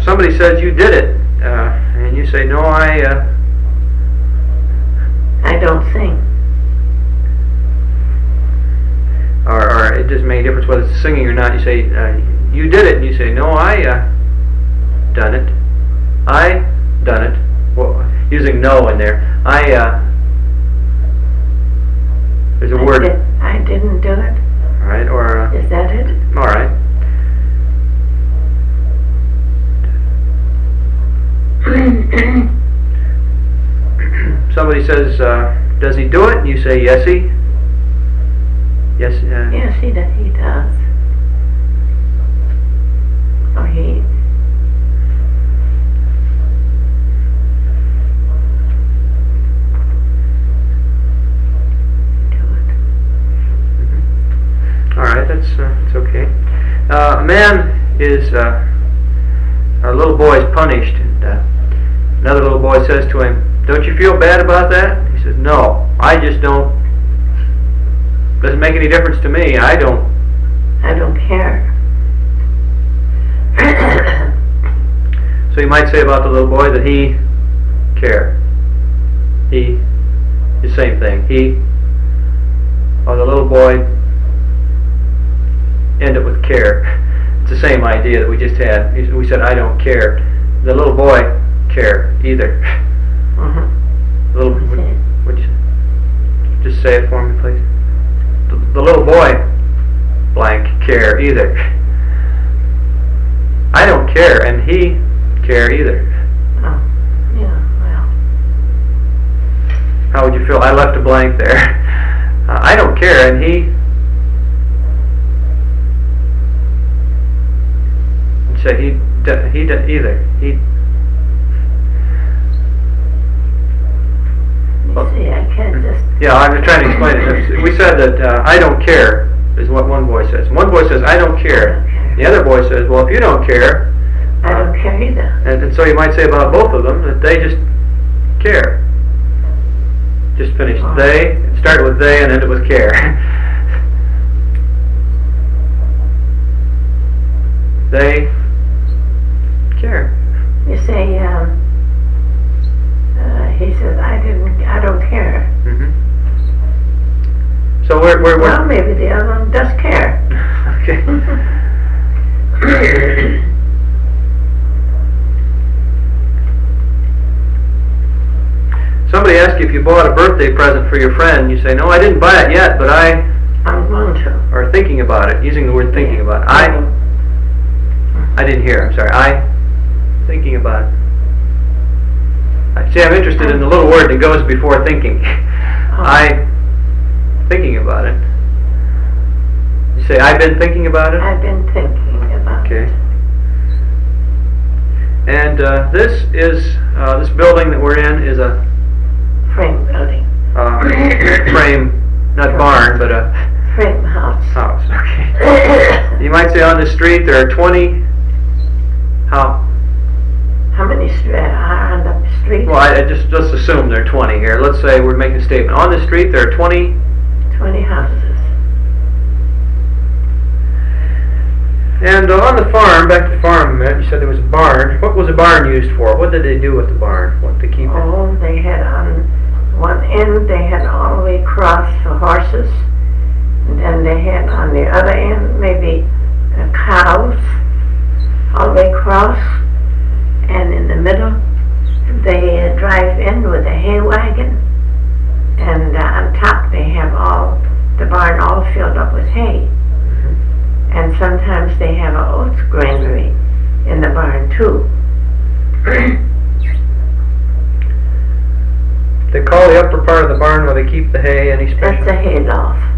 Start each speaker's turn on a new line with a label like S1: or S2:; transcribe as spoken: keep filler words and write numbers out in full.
S1: somebody says you did it, uh, and you say, no, I, uh,
S2: I don't sing.
S1: or, or it doesn't make a difference whether it's singing or not. You say, uh, you did it, and you say, no, I, uh, done it. I done it. Well, using no in there. I, uh, there's a
S2: I
S1: word.
S2: Did, I didn't do it.
S1: All right, or, uh,
S2: Is that it?
S1: all right. Somebody says, uh, does he do it? And you say, yes, he. Yes, uh,
S2: Yes, he does. He does. Or he. Do it.
S1: all right, that's, uh, that's okay. Uh, a man is, uh, a little boy is punished, and uh, another little boy says to him, don't you feel bad about that? He says, no, I just don't, doesn't make any difference to me, I don't.
S2: I don't care.
S1: So you might say about the little boy that he care. He, the same thing, he, or the little boy, end up with care. It's the same idea that we just had. We said, I don't care. The little boy care either.
S2: Uh-huh.
S1: The little, would, would you just say it for me, please? The, the little boy, blank, care either. I don't care, and he care either.
S2: Oh, yeah, well.
S1: How would you feel? I left a blank there. Uh, I don't care, and he. You'd say he, d he d either. He.
S2: Well, see, I can't just.
S1: Yeah, I'm just trying to explain it. We said that uh, I don't care is what one boy says. One boy says I don't care.
S2: I don't care.
S1: The other boy says, well, if you don't care.
S2: I don't
S1: uh,
S2: care either.
S1: And, and so you might say about both of them that they just care. Just finish
S2: Oh.
S1: they, it started with they and ended with care. They care.
S2: You say, um, uh, he says, I didn't, I don't care.
S1: Mm-hmm. So we're, we're,
S2: Well,
S1: we're
S2: maybe the other one does care.
S1: okay. Somebody asks you if you bought a birthday present for your friend. You say, no, I didn't buy it yet, but I
S2: I'm going to.
S1: are thinking about it, using the word thinking about it. I, I didn't hear, I'm sorry. I, thinking about it. I see, I'm interested in the little word that goes before thinking. I, thinking about it. You say, I've been thinking about it?
S2: I've been thinking about
S1: Okay.
S2: it.
S1: And uh, this is, uh, this building that we're in is a
S2: Frame building.
S1: uh, frame, not barn, but a
S2: Frame house.
S1: house. Okay. You might say on the street there are twenty, how?
S2: How many street are on the street?
S1: Well, I, I just, let's assume there are twenty here. Let's say we're making a statement. On the street there are twenty.
S2: Twenty houses.
S1: And uh, on the farm, back to the farm a minute, you said there was a barn. What was the barn used for? What did they do with the barn? What to keep it?
S2: Oh, they had on one end, they had all the way across the horses. And then they had on the other end, maybe uh, cows, all the way across. And in the middle, they uh, drive in with a hay wagon. And uh, on top, they have all, the barn all filled up with hay. And sometimes they have an oats granary in the barn too.
S1: They call the upper part of the barn where they keep the hay any special?
S2: That's a hay loft.